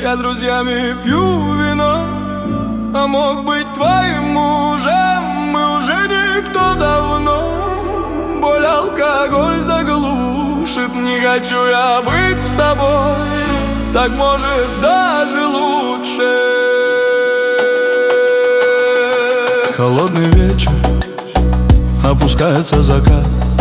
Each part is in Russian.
Я с друзьями пью вино, а мог быть твоим мужем. Мы уже никто давно. Боль алкоголь заглушит. Не хочу я быть с тобой, так может даже лучше. Холодный вечер, опускается закат.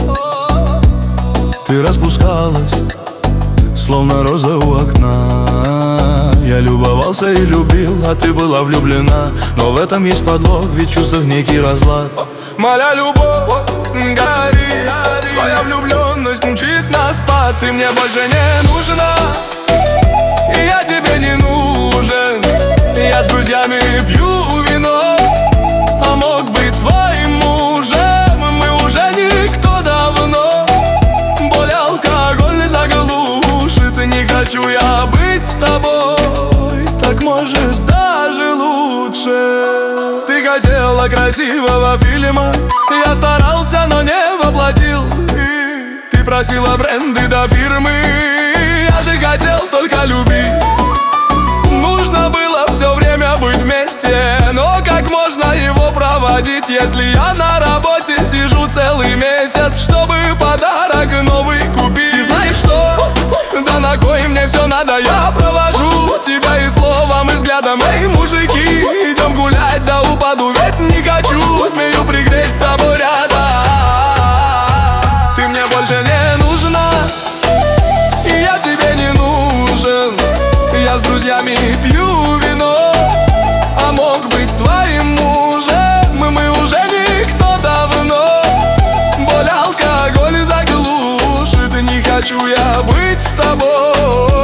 Ты распускалась, словно роза у окна. Я любовался и любил, а ты была влюблена. Но в этом есть подлог, ведь в чувствах некий разлад. Моя любовь горит, твоя влюбленность мчит на спад. Ты мне больше не нужна, и я тебе не нужен. Я с друзьями пью вино, а мог быть твоим мужем. Мы уже никто давно. Боль алкоголь заглушит. Не хочу я быть с тобой, так может даже лучше. Ты хотела красивого фильма, я старался, но не воплотил. И ты просила бренды до фирмы, я же хотел только любить. Нужно было все время быть вместе, но как можно его проводить, если я на работе сижу целый месяц, чтобы подарок новый купить? Ты знаешь что? Да на кой мне все надо, я провожу тебя и словом, и взглядом. Эй, мужики, идем гулять, да упаду, ведь не хочу, смею пригреть с собой рядом. Ты мне больше не нужна, и я тебе не нужен. Я с друзьями пью вино, а мог быть твоим мужем. Мы уже никто давно. Боль алкоголь заглушит. Не хочу я быть с тобой.